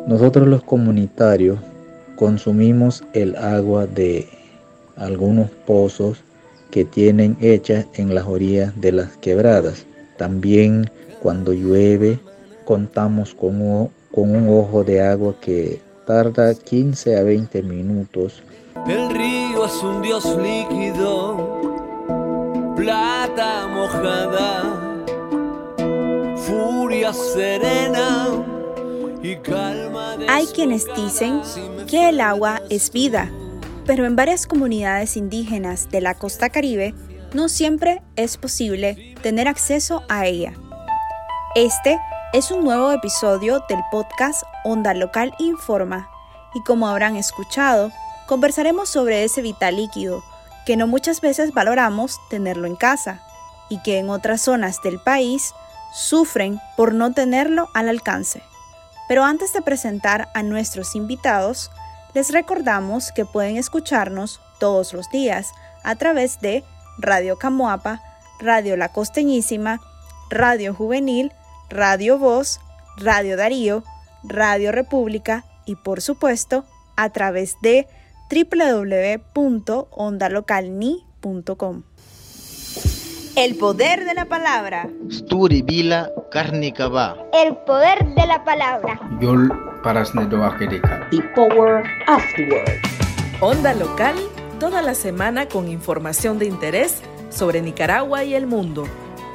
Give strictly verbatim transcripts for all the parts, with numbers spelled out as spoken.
Nosotros los comunitarios consumimos el agua de algunos pozos que tienen hechas en las orillas de las quebradas. También cuando llueve contamos con un, con un ojo de agua que tarda quince a veinte minutos. El río es un dios líquido, plata mojada, furia serena y calma. Hay quienes dicen que el agua es vida, pero en varias comunidades indígenas de la costa Caribe no siempre es posible tener acceso a ella. Este es un nuevo episodio del podcast Onda Local Informa y como habrán escuchado, conversaremos sobre ese vital líquido que no muchas veces valoramos tenerlo en casa y que en otras zonas del país sufren por no tenerlo al alcance. Pero antes de presentar a nuestros invitados, les recordamos que pueden escucharnos todos los días a través de Radio Camoapa, Radio La Costeñísima, Radio Juvenil, Radio Voz, Radio Darío, Radio República y por supuesto a través de doble u doble u doble u punto onda local ni punto com. El poder de la palabra. Sturi Vila Karnikaba. El poder de la palabra. Yol Parasnedoakedeka. The power of the word. Onda Local, toda la semana con información de interés sobre Nicaragua y el mundo.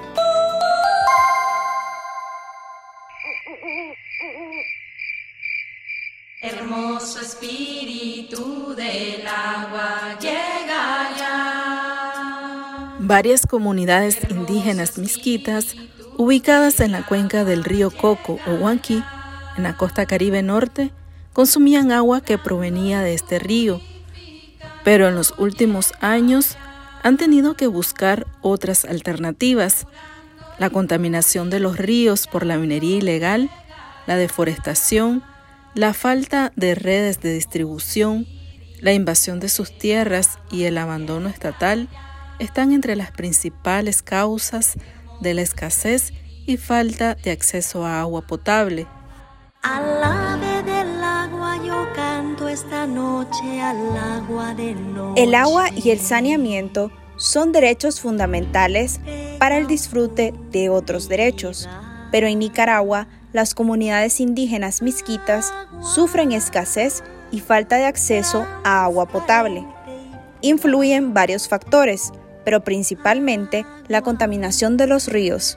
Hermoso espíritu del agua llega ya. Varias comunidades indígenas misquitas ubicadas en la cuenca del río Coco o Huanqui, en la costa Caribe Norte, consumían agua que provenía de este río, pero en los últimos años han tenido que buscar otras alternativas. La contaminación de los ríos por la minería ilegal, la deforestación, la falta de redes de distribución, la invasión de sus tierras y el abandono estatal están entre las principales causas de la escasez y falta de acceso a agua potable. Al ave del agua yo canto esta noche, al agua de noche. El agua y el saneamiento son derechos fundamentales para el disfrute de otros derechos, pero en Nicaragua las comunidades indígenas misquitas sufren escasez y falta de acceso a agua potable. Influyen varios factores, pero principalmente la contaminación de los ríos.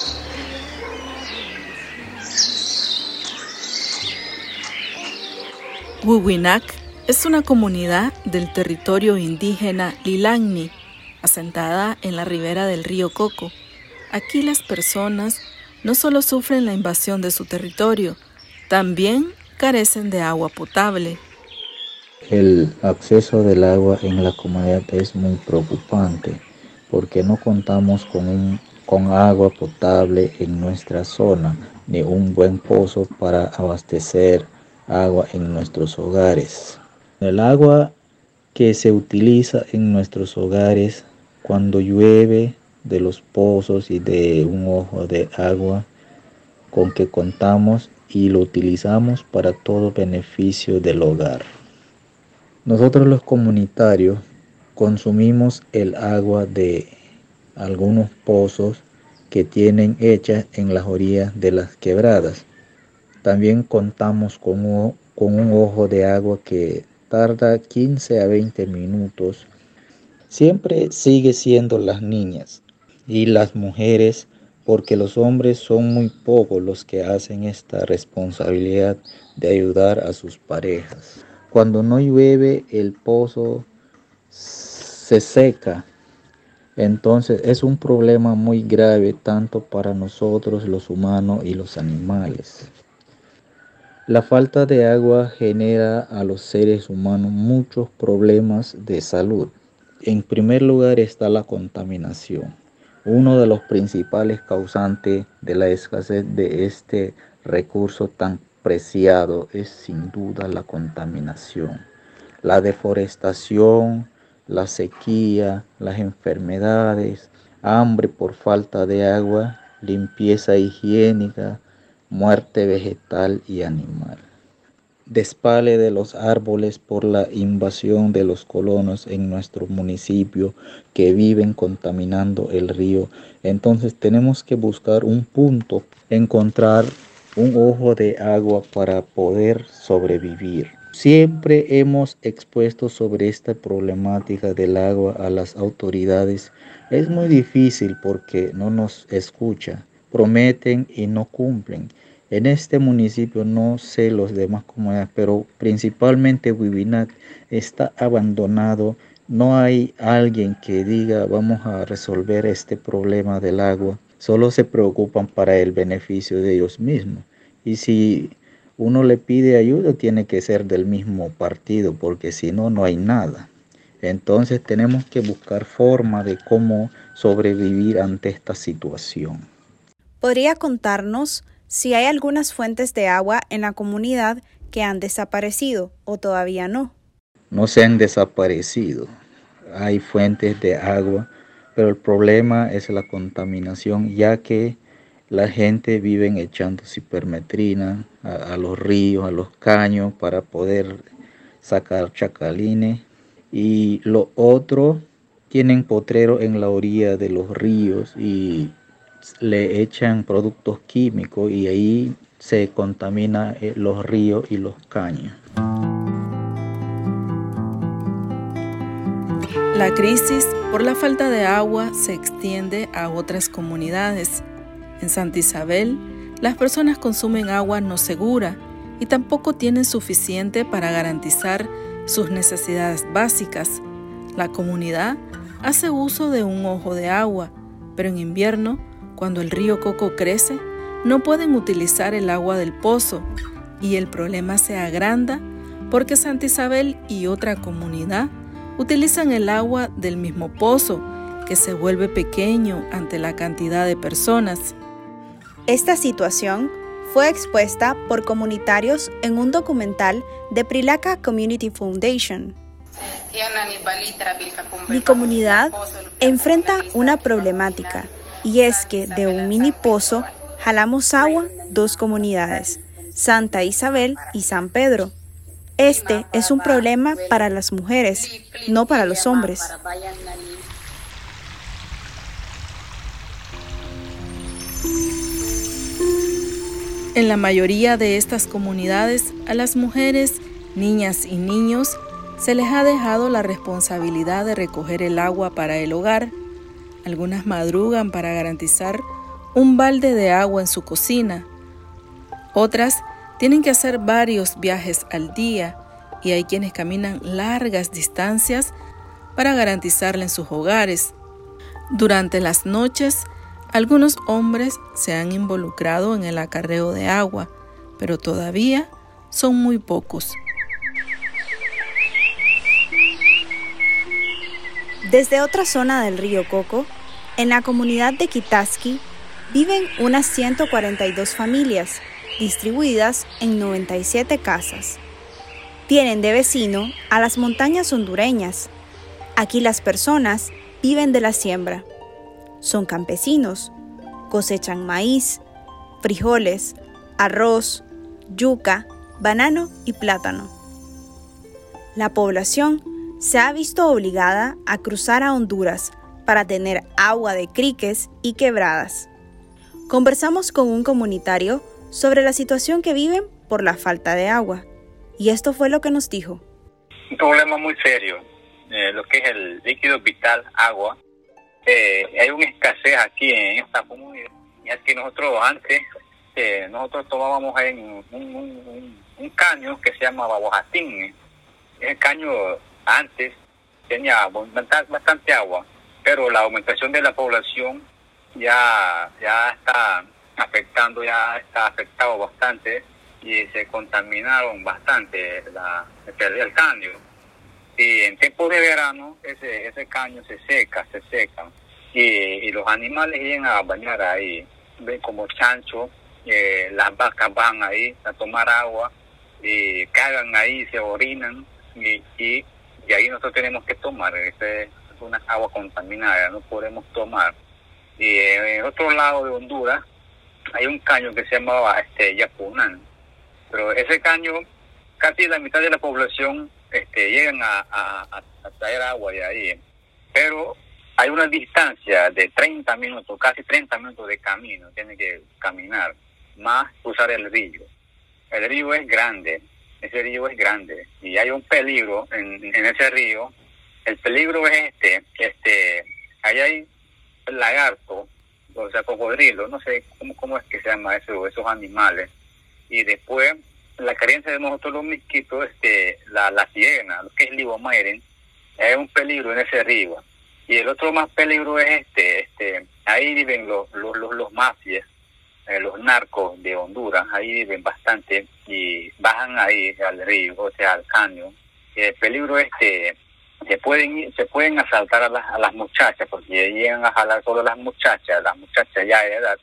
Huihuinac es una comunidad del territorio indígena Lilangni, asentada en la ribera del río Coco. Aquí las personas no solo sufren la invasión de su territorio, también carecen de agua potable. El acceso del agua en la comunidad es muy preocupante porque no contamos con, un, con agua potable en nuestra zona ni un buen pozo para abastecer agua en nuestros hogares. El agua que se utiliza en nuestros hogares cuando llueve de los pozos y de un ojo de agua con que contamos y lo utilizamos para todo beneficio del hogar. Nosotros los comunitarios consumimos el agua de algunos pozos que tienen hechas en las orillas de las quebradas. También contamos con un, con un ojo de agua que tarda quince a veinte minutos. Siempre sigue siendo las niñas y las mujeres, porque los hombres son muy pocos los que hacen esta responsabilidad de ayudar a sus parejas. Cuando no llueve, el pozo se seca. Entonces es un problema muy grave tanto para nosotros los humanos y los animales. La falta de agua genera a los seres humanos muchos problemas de salud. En primer lugar está la contaminación. Uno de los principales causantes de la escasez de este recurso tan preciado es sin duda la contaminación, la deforestación, la sequía, las enfermedades, hambre por falta de agua, limpieza higiénica, muerte vegetal y animal. despale de los árboles por la invasión de los colonos en nuestro municipio que viven contaminando el río. Entonces tenemos que buscar un punto, encontrar un ojo de agua para poder sobrevivir. Siempre hemos expuesto sobre esta problemática del agua a las autoridades. Es muy difícil porque no nos escuchan, prometen y no cumplen. En este municipio, no sé los demás comunidades, pero principalmente Huivinach está abandonado. No hay alguien que diga vamos a resolver este problema del agua. Solo se preocupan para el beneficio de ellos mismos. Y si uno le pide ayuda, tiene que ser del mismo partido, porque si no, no hay nada. Entonces tenemos que buscar forma de cómo sobrevivir ante esta situación. ¿Podría contarnos si hay algunas fuentes de agua en la comunidad que han desaparecido o todavía no? No se han desaparecido. Hay fuentes de agua, pero el problema es la contaminación, ya que la gente vive echando cipermetrina a, a los ríos, a los caños para poder sacar chacalines. Y lo otro, tienen potrero en la orilla de los ríos y le echan productos químicos y ahí se contamina los ríos y los caños. La crisis por la falta de agua se extiende a otras comunidades. En Santa Isabel, las personas consumen agua no segura y tampoco tienen suficiente para garantizar sus necesidades básicas. La comunidad hace uso de un ojo de agua, pero en invierno, cuando el río Coco crece, no pueden utilizar el agua del pozo y el problema se agranda porque Santa Isabel y otra comunidad utilizan el agua del mismo pozo, que se vuelve pequeño ante la cantidad de personas. Esta situación fue expuesta por comunitarios en un documental de Prilaca Community Foundation. Mi comunidad enfrenta una problemática, y es que de un mini pozo jalamos agua dos comunidades, Santa Isabel y San Pedro. Este es un problema para las mujeres, no para los hombres. En la mayoría de estas comunidades, a las mujeres, niñas y niños se les ha dejado la responsabilidad de recoger el agua para el hogar. Algunas madrugan para garantizar un balde de agua en su cocina. Otras tienen que hacer varios viajes al día y hay quienes caminan largas distancias para garantizarla en sus hogares. Durante las noches, algunos hombres se han involucrado en el acarreo de agua, pero todavía son muy pocos. Desde otra zona del río Coco, en la comunidad de Quitasqui, viven unas ciento cuarenta y dos familias, distribuidas en noventa y siete casas. Tienen de vecino a las montañas hondureñas. Aquí las personas viven de la siembra. Son campesinos, cosechan maíz, frijoles, arroz, yuca, banano y plátano. La población se ha visto obligada a cruzar a Honduras para tener agua de criques y quebradas. Conversamos con un comunitario sobre la situación que viven por la falta de agua, y esto fue lo que nos dijo. Un problema muy serio, eh, lo que es el líquido vital, agua. Eh, hay una escasez aquí en esta comunidad, ya que nosotros antes, eh, nosotros tomábamos en un, un, un, un caño que se llama Babojatín. Ese caño antes tenía bastante agua, pero la aumentación de la población ya, ya está afectando, ya está afectado bastante y se contaminaron bastante la, el, el caño. Y en tiempo de verano ese, ese caño se seca, se seca y, y los animales vienen a bañar ahí, ven como chancho, eh, las vacas van ahí a tomar agua y cagan ahí, se orinan y, y, y ahí nosotros tenemos que tomar. Ese es una agua contaminada, no podemos tomar. Y en el otro lado de Honduras hay un caño que se llamaba este, Yapunán, pero ese caño casi la mitad de la población este, llegan a, a, a traer agua de ahí, pero hay una distancia de treinta minutos, casi treinta minutos de camino, tiene que caminar, más usar el río. El río es grande, ese río es grande, y hay un peligro en, en ese río. El peligro es este, este, ahí hay lagarto, o sea, cocodrilo, no sé cómo, cómo es que se llama eso, esos animales. Y después, la carencia de nosotros los mosquitos, este, la, la sirena, lo que es Libomiren, es un peligro en ese río. Y el otro más peligro es este, este, ahí viven los, los, los, los mafias, eh, los narcos de Honduras, ahí viven bastante y bajan ahí al río, o sea, al caño. Y el peligro es que se pueden, se pueden asaltar a las, a las muchachas, porque llegan a jalar solo las muchachas, las muchachas ya de edad,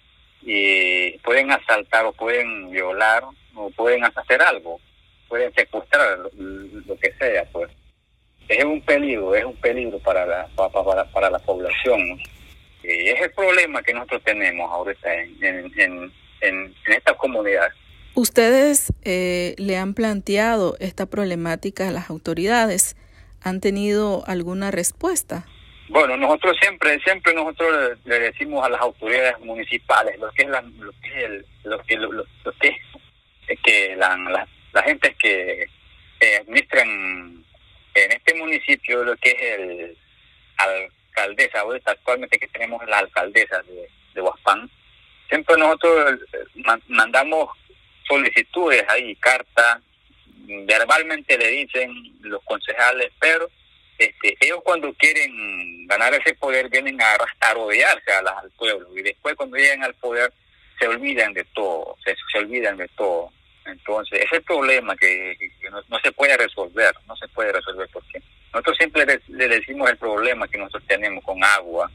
y pueden asaltar o pueden violar o pueden hacer algo, pueden secuestrar lo, lo que sea, pues. Es un peligro, es un peligro para la para, para, para la población, ¿no? Y es el problema que nosotros tenemos ahorita en, en, en, en, en esta comunidad. ¿Ustedes eh, le han planteado esta problemática a las autoridades? ¿Han tenido alguna respuesta? Bueno, nosotros siempre siempre nosotros le decimos a las autoridades municipales, lo que es la, lo que es el, lo que lo, lo, lo que es que la, la, la gente que eh, administran en este municipio, lo que es el alcaldesa, ahorita actualmente que tenemos la alcaldesa de, de Huaspán, siempre nosotros mandamos solicitudes ahí, cartas, verbalmente le dicen los concejales, pero este, ellos cuando quieren ganar ese poder vienen a, a rodearse a la, al pueblo, y después cuando llegan al poder se olvidan de todo, se, se olvidan de todo. Entonces, ese es el problema que, que, que no, no se puede resolver, no se puede resolver porque nosotros siempre le, le decimos el problema que nosotros tenemos con agua,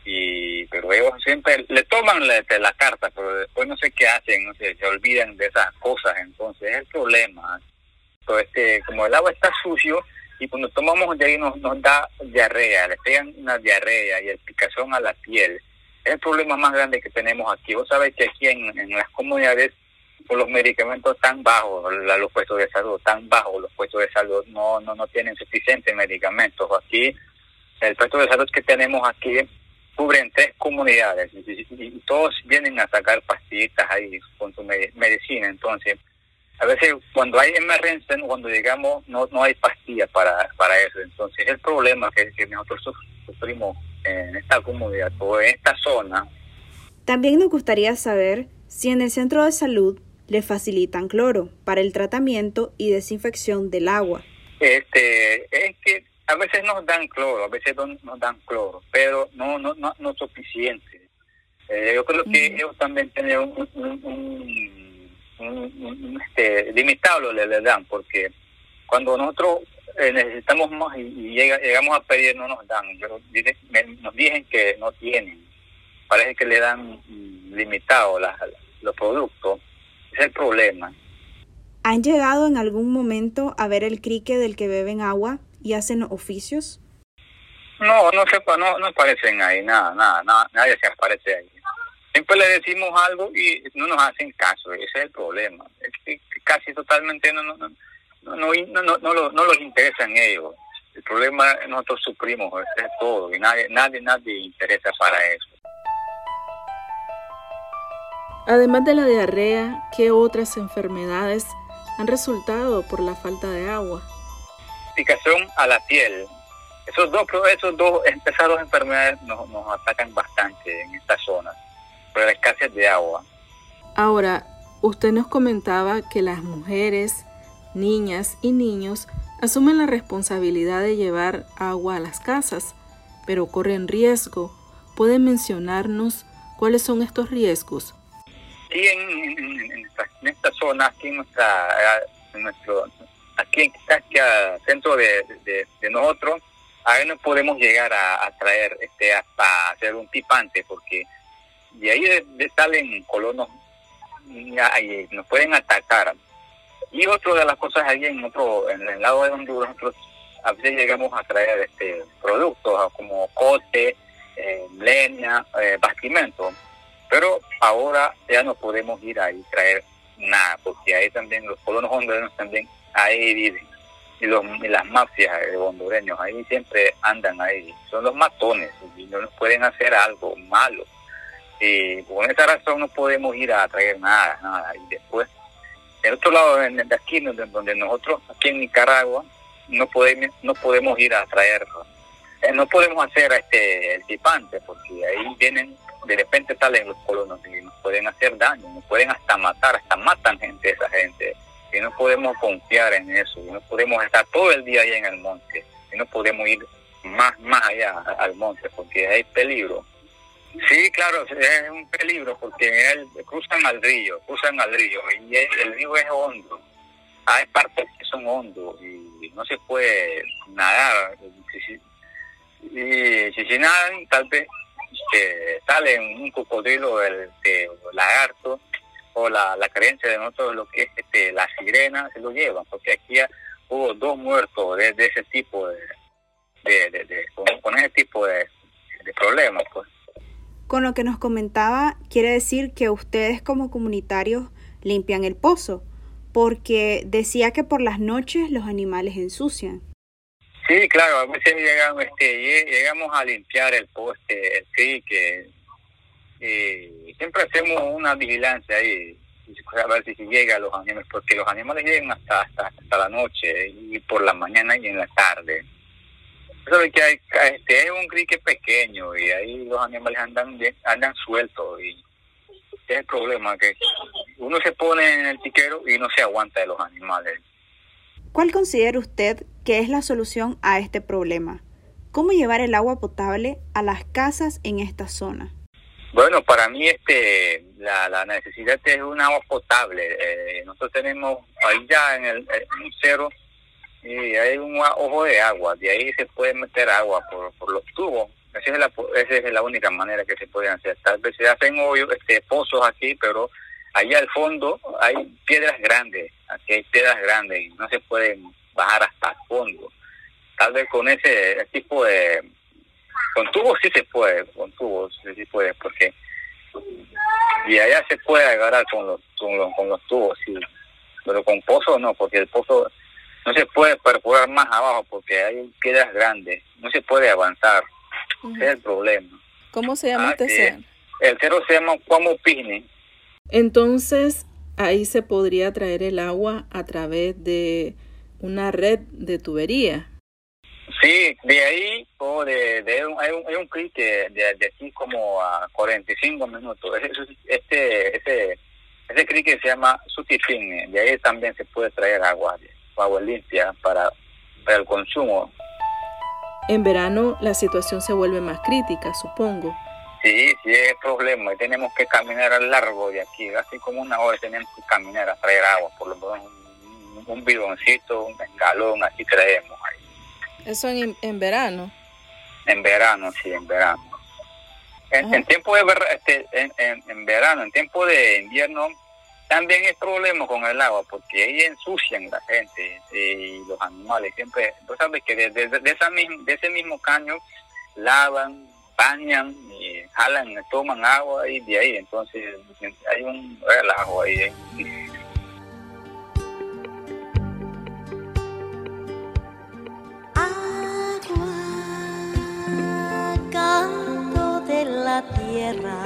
y pero ellos siempre le toman la, la carta, pero después no sé qué hacen, no sé, se olvidan de esas cosas. Entonces, es el problema. Entonces, este, como el agua está sucio, y cuando tomamos de ahí nos, nos da diarrea, le pegan una diarrea y el picazón a la piel. Es el problema más grande que tenemos aquí. Vos sabés que aquí en, en las comunidades, por los medicamentos tan bajos, la, los puestos de salud tan bajos, los puestos de salud no no no tienen suficientes medicamentos. Aquí, el puesto de salud que tenemos aquí cubren tres comunidades, y, y, y todos vienen a sacar pastillitas ahí con su med- medicina. Entonces, a veces cuando hay emergencia, cuando llegamos, no no hay pastillas para para eso. Entonces, el problema que, que nosotros sufrimos en esta comunidad o en esta zona. También nos gustaría saber si en el centro de salud le facilitan cloro para el tratamiento y desinfección del agua. Este, es que a veces nos dan cloro, a veces nos dan cloro, pero no no no, no es suficiente. Eh, yo creo que mm. ellos también tienen un, un, un, un, un este, limitado le, le dan, porque cuando nosotros eh, necesitamos más y, y llega, llegamos a pedir, no nos dan. Pero dice, me, nos dicen que no tienen. Parece que le dan mm, limitado las, los productos. Es el problema. ¿Han llegado en algún momento a ver el crique del que beben agua y hacen oficios? No, no sepa, no, no aparecen ahí, nada, nada, nada, nadie se aparece ahí. Siempre le decimos algo y no nos hacen caso, ese es el problema. Es que casi totalmente no no no no no, no, no, no, no, no los interesan ellos. El problema nosotros sufrimos, es todo, y nadie, nadie, nadie interesa para eso. Además de la diarrea, ¿qué otras enfermedades han resultado por la falta de agua? Picazón a la piel. Esos dos, esos dos, esas dos enfermedades nos, nos atacan bastante en esta zona, por la escasez de agua. Ahora, usted nos comentaba que las mujeres, niñas y niños asumen la responsabilidad de llevar agua a las casas, pero corren riesgo. ¿Pueden mencionarnos cuáles son estos riesgos? Aquí en, en, en, esta, en esta zona, aquí en nuestra, en nuestro, aquí en aquí al centro de, de, de nosotros, ahí no podemos llegar a, a traer, este, hasta hacer un pipante, porque de ahí de, de salen colonos y nos pueden atacar. Y otra de las cosas ahí en otro, en el lado de Honduras, nosotros a veces llegamos a traer este productos como cote, eh, leña, eh, bastimento. Pero ahora ya no podemos ir ahí y traer nada, porque ahí también los colonos hondureños también ahí viven. Y, los, y las mafias de hondureños ahí siempre andan ahí, son los matones y no nos pueden hacer algo malo. Y por esa razón no podemos ir a traer nada, nada. Y después, del otro lado de aquí, donde nosotros, aquí en Nicaragua, no podemos, no podemos ir a traer, eh, no podemos hacer este el tipante, porque ahí vienen, de repente salen los colonos y nos pueden hacer daño, nos pueden hasta matar, hasta matan gente, esa gente. Y no podemos confiar en eso, y no podemos estar todo el día allá en el monte, y no podemos ir más, más allá al monte, porque hay peligro. Sí, claro, es un peligro, porque él, cruzan al río, cruzan al río, y el, el río es hondo. Hay partes que son hondos, y no se puede nadar. Y si se nadan, tal vez eh, sale un cocodrilo del de, lagarto, o la, la creencia de nosotros, lo que es este, la sirena, se lo llevan, porque aquí ya hubo dos muertos de, de ese tipo de, de, de, de con, con ese tipo de, de problemas, pues. Con lo que nos comentaba, quiere decir que ustedes como comunitarios limpian el pozo, porque decía que por las noches los animales ensucian. Sí, claro, a veces llegamos, este, llegamos a limpiar el poste, el crique, y siempre hacemos una vigilancia ahí, a ver si llega a los animales, porque los animales llegan hasta, hasta, hasta la noche, y por la mañana y en la tarde. Eso es que hay, este, es un crique pequeño, y ahí los animales andan andan sueltos, y es el problema, que uno se pone en el tiquero y no se aguanta de los animales. ¿Cuál considera usted que es la solución a este problema? ¿Cómo llevar el agua potable a las casas en esta zona? Bueno, para mí este la, la necesidad es un agua potable. Eh, nosotros tenemos ahí ya en el en un cerro y hay un ojo de agua, de ahí se puede meter agua por, por los tubos. Esa es, la, esa es la única manera que se pueden hacer. Tal vez se hacen hoyos, este, pozos aquí, pero allá al fondo hay piedras grandes, aquí hay piedras grandes y no se pueden bajar hasta el fondo. Tal vez con ese tipo de... Con tubos sí se puede, con tubos sí se puede, porque... Y allá se puede agarrar con los, con los, con los tubos, sí. Pero con pozos no, porque el pozo no se puede perforar más abajo, porque hay piedras grandes, no se puede avanzar. Uh-huh. Ese es el problema. ¿Cómo se llama ah, este cerro? El cerro se llama Cuamopini. Entonces, ahí se podría traer el agua a través de una red de tubería. Sí, de ahí, o de, de un, hay un, hay un crique de, de aquí como a cuarenta y cinco minutos. Este, este, ese crique se llama Sutipín, de ahí también se puede traer agua, agua limpia para, para el consumo. En verano la situación se vuelve más crítica, supongo. Sí, sí es el problema, tenemos que caminar a largo de aquí, así como una hora tenemos que caminar a traer agua, por lo menos un, un bidoncito, un galón, así traemos ahí. ¿Eso en, en verano? En verano, sí, en verano. En, en tiempo de ver, este, en, en, en verano, en tiempo de invierno, también hay problemas con el agua, porque ahí ensucian la gente y los animales. Siempre, tú sabes que de, de, de, esa misma, de ese mismo caño lavan, bañan, y jalan, toman agua y de ahí, entonces hay un relajo ahí. ¿eh? Canto de la tierra,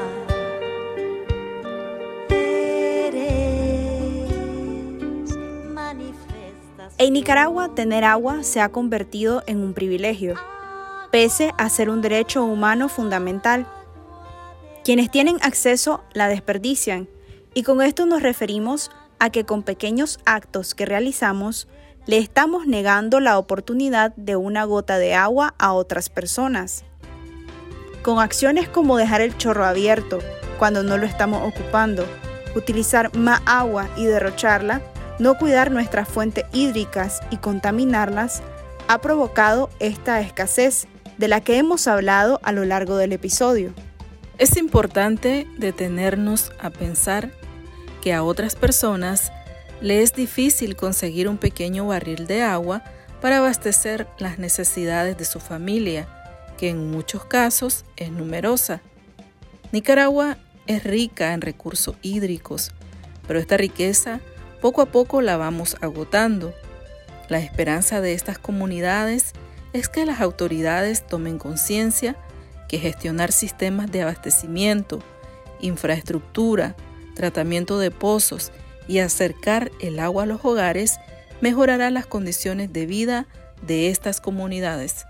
eres manifestación. En Nicaragua, tener agua se ha convertido en un privilegio, pese a ser un derecho humano fundamental. Quienes tienen acceso la desperdician, y con esto nos referimos a que con pequeños actos que realizamos, le estamos negando la oportunidad de una gota de agua a otras personas. Con acciones como dejar el chorro abierto cuando no lo estamos ocupando, utilizar más agua y derrocharla, no cuidar nuestras fuentes hídricas y contaminarlas, ha provocado esta escasez de la que hemos hablado a lo largo del episodio. Es importante detenernos a pensar que a otras personas le es difícil conseguir un pequeño barril de agua para abastecer las necesidades de su familia, que en muchos casos es numerosa. Nicaragua es rica en recursos hídricos, pero esta riqueza poco a poco la vamos agotando, La esperanza de estas comunidades es que las autoridades tomen conciencia que gestionar sistemas de abastecimiento, infraestructura, tratamiento de pozos y acercar el agua a los hogares mejorará las condiciones de vida de estas comunidades.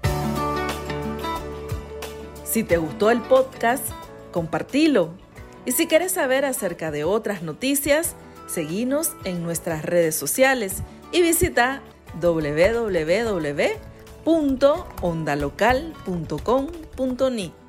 Si te gustó el podcast, compartilo. Y si quieres saber acerca de otras noticias, seguinos en nuestras redes sociales y visita doble u doble u doble u punto onda local punto com punto ni.